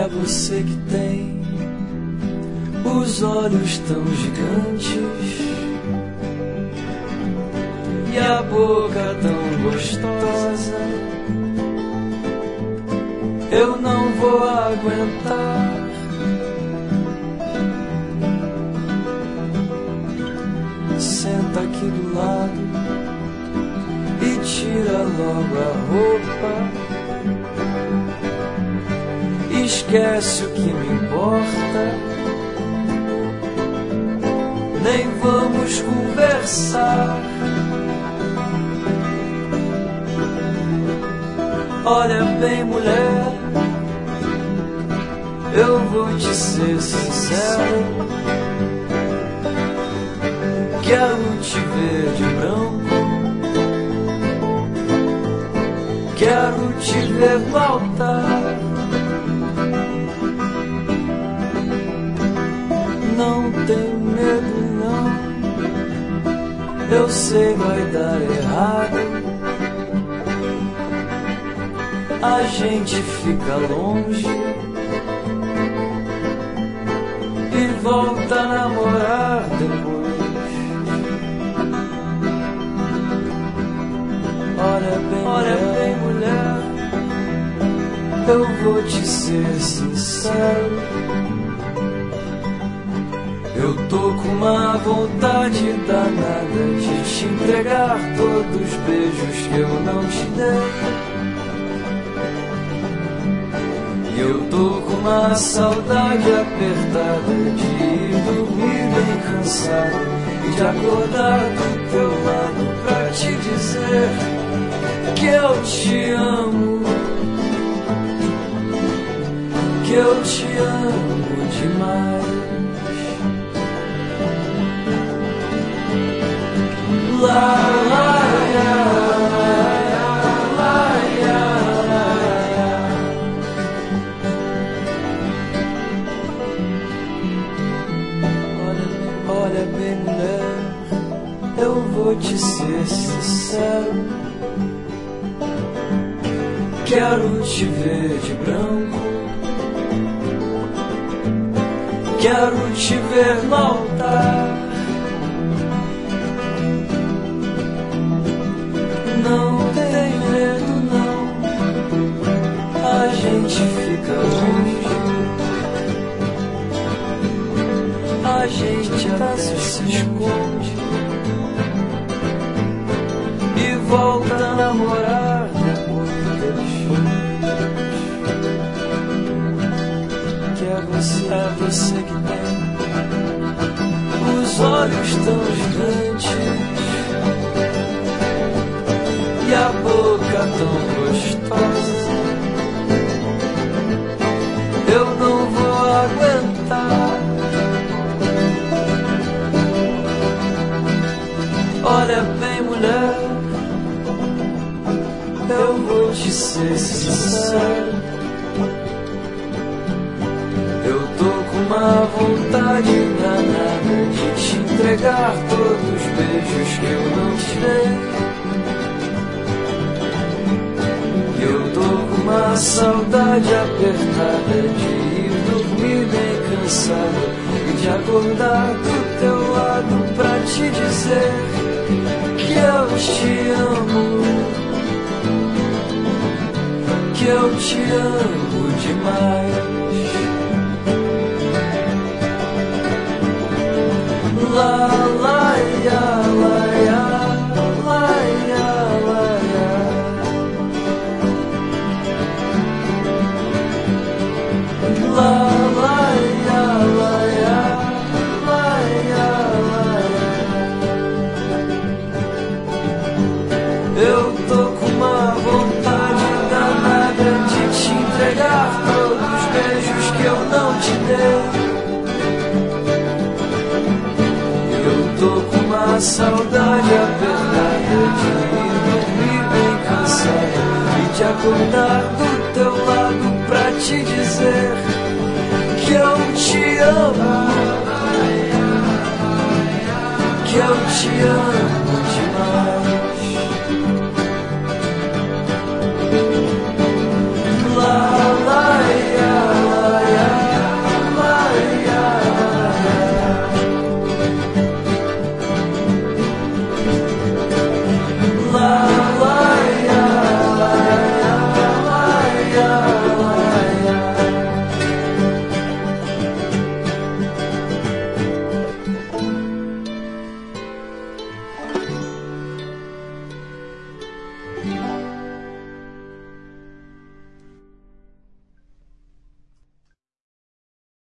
você que tem os olhos tão gigantes e a boca tão gostosa. Eu não vou aguentar. Senta aqui do lado e tira logo a roupa. Esquece o que me importa. Nem vamos conversar. Olha bem, mulher, eu vou te ser sincero. Quero te ver de branco, quero te ver no altar. Não tenho medo não, eu sei vai dar errado. A gente fica longe e volta a namorar depois. Olha bem, mulher, eu vou te ser sincero. Eu tô com uma vontade danada de te entregar todos os beijos que eu não te dei. Eu tô com uma saudade apertada de ir dormir bem cansado e de acordar do teu lado pra te dizer que eu te amo, que eu te amo demais. La la la. Olha bem, mulher, eu vou te ser sincero. Quero te ver de branco, quero te ver no altar. Não tem medo não, a gente fica longe. A gente até se esconde e volta a namorar depois. Que é você que tem os olhos tão gigantes e a boca tão gostosa. Eu não vou aguentar. Olha bem, mulher, eu vou te ser sincero. Eu tô com uma vontade danada de te entregar todos os beijos que eu não te dei. Eu tô com uma saudade apertada de ir dormir bem cansado e de acordar do teu lado pra te dizer que eu te amo, que eu te amo demais. La la ya, la ya, la ya, la ya. La la ya, la ya, la ya, la ya. Eu tô com uma vontade danada de te entregar todos os beijos que eu não te dei. Eu tô com uma saudade apertada de ir dormir bem cansado e de acordar do teu lado pra te dizer que eu te amo, que eu te amo